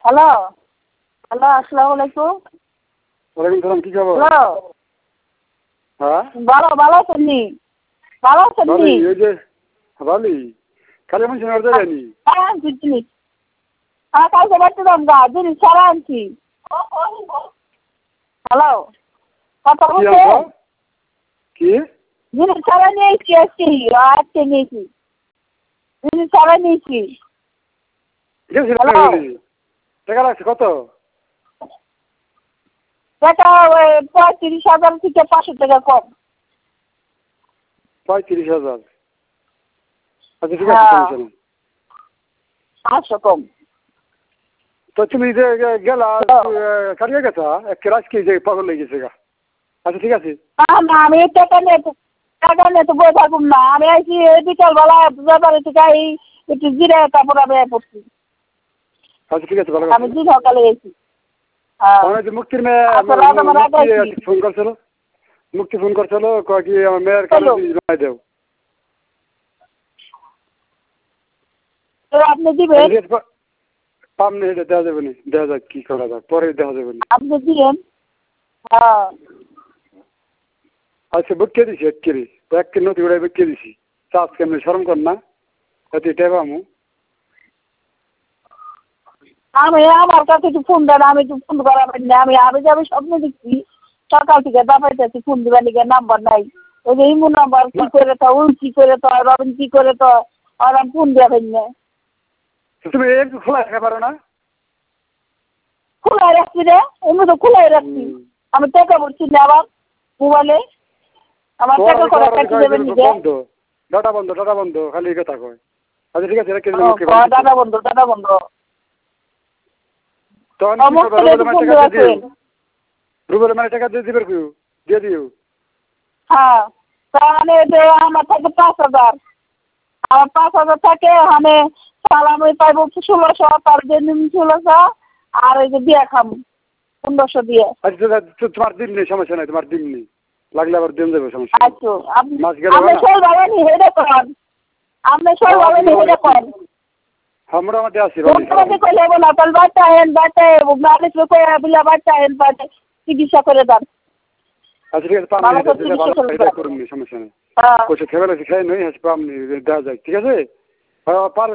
Hello hello, আসসালামু আলাইকুম। ওয়ালাইকুম সালাম, কি খবর? হ্যালো, হ্যাঁ ভালো ভালো আছেন নি? ভালো আছেন নি? ভালোই, ওই যে ভালোই। কালী মানুষ নড়তে যায়নি। হ্যাঁ জিনিস, হ্যাঁ কালকে বাড়তে দাম গা জিনিস সারা আনছি। হ্যালো, কথা কি বলছে আনছো? কি জিনিস সারা নিয়েছি আজকে নিয়েছি, জিনিস সারা নিয়েছি। গেছিল হ্যালো, টাকা লাগছে কত? টাকা ওই 35,000 থেকে 500 টাকা কম। 35,000। আচ্ছা ঠিক আছে, হ্যাঁ, সমস্যা নেই। 500 কম। তো তুমি যে গেলা কারিয়ে গেছা এক ক্লাস কি যে পাগল লেগে গেছে গা। আচ্ছা ঠিক আছে। না আমি টাকা নিয়ে তো বই থাকুম না, আমি আইছি বিকালবেলা ব্যাপারে থেকে একটু জিরে তারপর আমি পড়ছি। আচ্ছা ঠিক আছে, ভালো আমি কথা। দিন সকালে গেছি। হ্যাঁ, আমার যে মুক্তির মেয়ে আচ্ছা রাত আমার আগে আইছি। মুক্তি ফোন করছিল। মুক্তি ফোন করছিল কয় কি আমার মেয়ের কানে জমা দেও। তো আপনি দিবেন? পাম নেই, এটা দেওয়া যাবে না, দেখা যাক কি করা যাক, পরে দেখা যাবে না। আপনি দিবেন? হ্যাঁ। আচ্ছা বুকে দিছি এক কেজি, এক কেজি নদী উড়াই বুকে দিছি। চাষ কেমনি শরম কর না, এত টেবা আমু। আমি আমার কাছে একটু ফোন দেন, আমি একটু ফোন করা পারি না। আমি যাবে স্বপ্ন দেখছি সকাল থেকে দাবাইতেছি, ফোন দিবার লিগে নাম্বার নাই। ওই যে ইমু নাম্বার কি করে তো, ওই কি করে তো, রবিন কি করে তো, আর আমি ফোন দেওয়া পারি না। তুমি একটু খোলা রাখতে পারো না? খোলাই রাখছি রে, এমনি তো খোলাই রাখছি। আমি টাকা ভরছি না আবার মোবাইলে, আমার টাকা করে কাটি দেবেন নিজে। বন্ধ, ডাটা বন্ধ, ডাটা বন্ধ, খালি এই কথা কয়। আচ্ছা ঠিক আছে, রেখে দিলাম। দাদা বন্ধ, দাদা বন্ধ। তখন কি সমস্ত করবো? একটু ফোন দিয়ে রাখবেন। রুবেলের মানে টাকা দিয়ে দিবে কেউ, দিয়ে দিও। হ্যাঁ, তাহলে যে আমার থাকে 5,000, আমার 5,000 থাকে, মানে সালামি পাইব 1600, তার জন্য 1600, আর ওই যে দিয়ে খাম 1500 দিয়ে। আচ্ছা তোমার দিন নেই, সমস্যা নাই, তোমার দিন নেই, লাগলে আবার দিন দেবে, সমস্যা নেই। আচ্ছা মাছ গেলে আপনি না। সব ভালো নি হেডে করেন, আপনি সব ভালো নি হেডে করেন। হ্যাঁ মোটামুটি আছি। মোটামুটি করলে হবে না, তাহলে বাচ্চা হেন বাচ্চা মানুষকে কয়ে বিলা বাচ্চা হেন পাচ্ছে চিকিৎসা করে দেন। আচ্ছা ঠিক আছে, পাম ভালো নেই, করে চিকিৎসা করে এটা দেন। করুন নি, সমস্যা নেই। হ্যাঁ কোথাও খেয়ে বেলা খাই নই, হ্যাঁ পাম নেই, দেওয়া যায়, ঠিক আছে। পার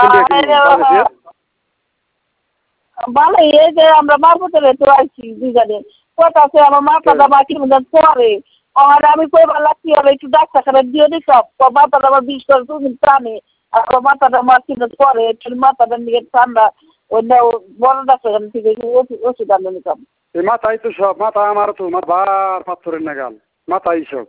ভালো এই যে আমরা মারপতের তো আইছি দুজনে, কোথাছে আমার মাথাটা বাকির মধ্যে পরে, আর আমি কইবার লাগছি আর একটু ডাক্তারখানা দিয়ে দিতাম, মাথাটা আমার 20 করে তুমি টানে, আর মাথাটা মারছিল পরে একটু মাথাটা নিয়ে ঠান্ডা, ওই বড় ডাক্তারখানা থেকে ওষুধ আনে নিতাম। এই মাথায় তো সব, মাথা আমার তো মাথা বার পাথরের নাগাল, মাথায় সব।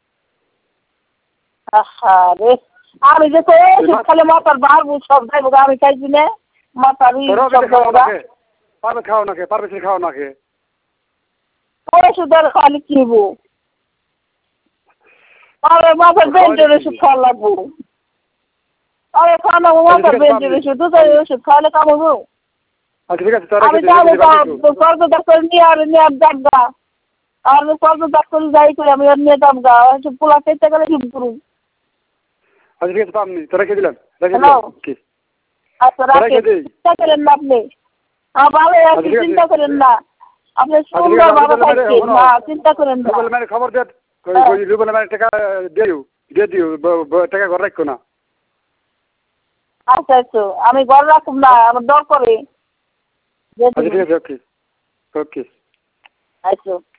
রে আমি যে খালি মাথার বাড়বো সব যাইব, আমি চাইছি না মাথারই সব পারবে খাও নাকি, পারবে খাও নাকি? ওষুধ আর খালি কিনবো, আরে মাথার বেঞ্চের ওষুধ খাওয়া লাগবো। আরে খানা মাথার বেঞ্চের ওষুধ, দুধের ওষুধ খাওয়ালে কামাবো। আচ্ছা ঠিক আছে, আমি যাবো সর্ব ডাক্তার নিয়ে আর ডাকগা, আর সর্ব ডাক্তার যাই করে আমি আর নিয়ে দাম গা, পোলা চেষ্টা করে কি করুন। আচ্ছা ঠিক আছে, পামনি তো রেখে দিলাম, কি আচ্ছা রাখেন, চিন্তা করেন না আপনি, ভালো আছে, চিন্তা করেন না, আপনি সুন্দর ভালো থাকছেন, না চিন্তা করেন না। রুবেল মানে খবর দেন, রুবেল মানে টাকা দিয়ে দিও, টাকা ঘর রাখো না। আচ্ছা আচ্ছা, আমি ঘর রাখুন না, আমার দরকারে। আচ্ছা ঠিক আছে, ওকে ওকে। আচ্ছা।